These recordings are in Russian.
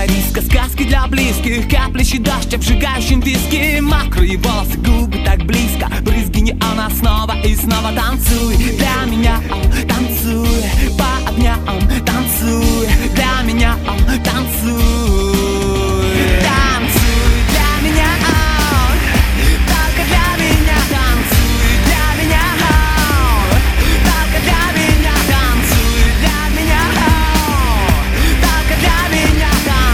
зона риска, сказки для близких, каплящий дождь, обжигающим виски. Мокрые волосы, губы так близко, брызги неона, снова и снова танцуй. Для меня, танцуй, по огням, танцуй. Для меня, танцуй. Танцуй для меня, только для меня. Танцуй для меня, только для меня. Танцуй для меня, только для меня.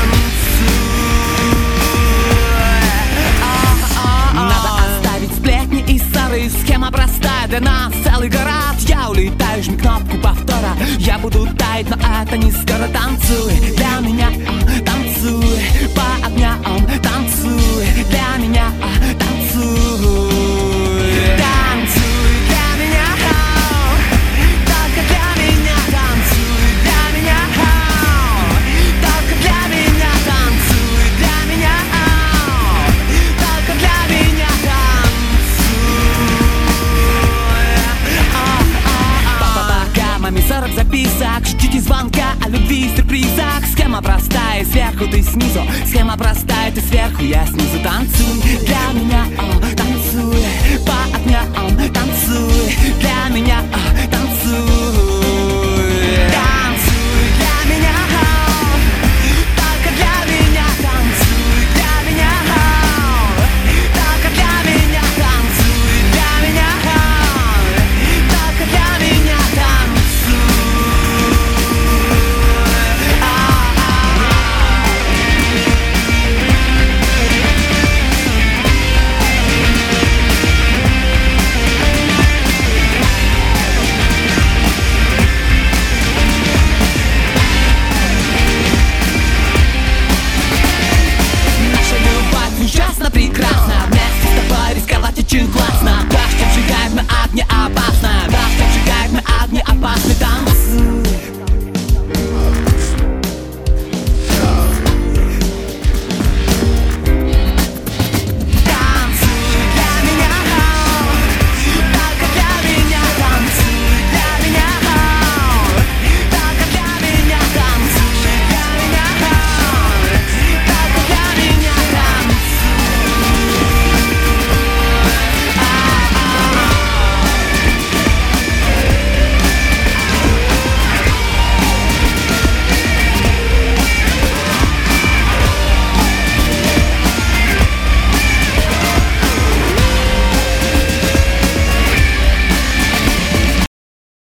Танцуй. Надо оставить сплетни и ссоры. Схема простая, для нас целый город. Я улетаю, жми кнопку повтора. Я буду таять, но это не скоро. Танцуй для меня, танцуй, по огням, танцуй для меня, танцуй. Танцуй для меня, только для меня. Танцуй для меня, только для меня. Танцуй для меня, только для меня. Маме 40 записок, ждите звонка о любви и сюрпризах. Схема простая, сверху ты снизу. Схема простая, ты сверху, я снизу. Танцуй